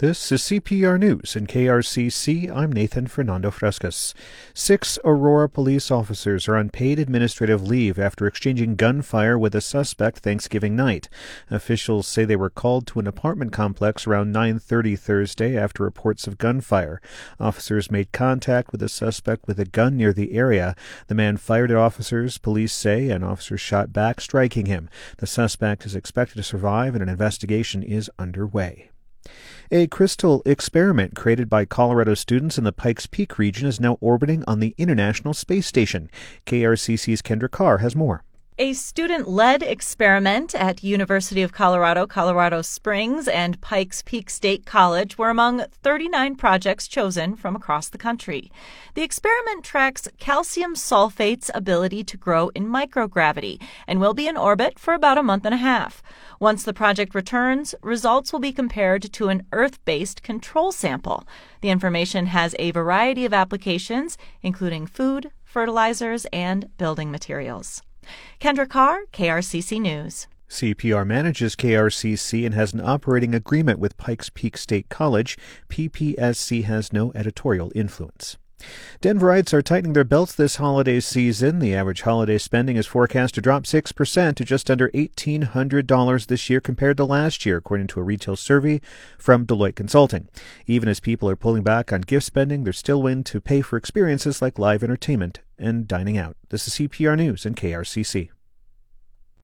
This is CPR News in KRCC. I'm Nathan Fernando Frescas. 6 Aurora police officers are on paid administrative leave after exchanging gunfire with a suspect Thanksgiving night. Officials say they were called to an apartment complex around 9:30 Thursday after reports of gunfire. Officers made contact with a suspect with a gun near the area. The man fired at officers, police say, and officers shot back, striking him. The suspect is expected to survive and an investigation is underway. A crystal experiment created by Colorado students in the Pikes Peak region is now orbiting on the International Space Station. KRCC's Kendra Carr has more. A student-led experiment at University of Colorado, Colorado Springs, and Pikes Peak State College were among 39 projects chosen from across the country. The experiment tracks calcium sulfate's ability to grow in microgravity and will be in orbit for about a month and a half. Once the project returns, results will be compared to an Earth-based control sample. The information has a variety of applications, including food, fertilizers, and building materials. Kendra Carr, KRCC News. CPR manages KRCC and has an operating agreement with Pikes Peak State College. PPSC has no editorial influence. Denverites are tightening their belts this holiday season. The average holiday spending is forecast to drop 6% to just under $1,800 this year compared to last year, according to a retail survey from Deloitte Consulting. Even as people are pulling back on gift spending, they're still willing to pay for experiences like live entertainment and dining out. This is CPR News and KRCC.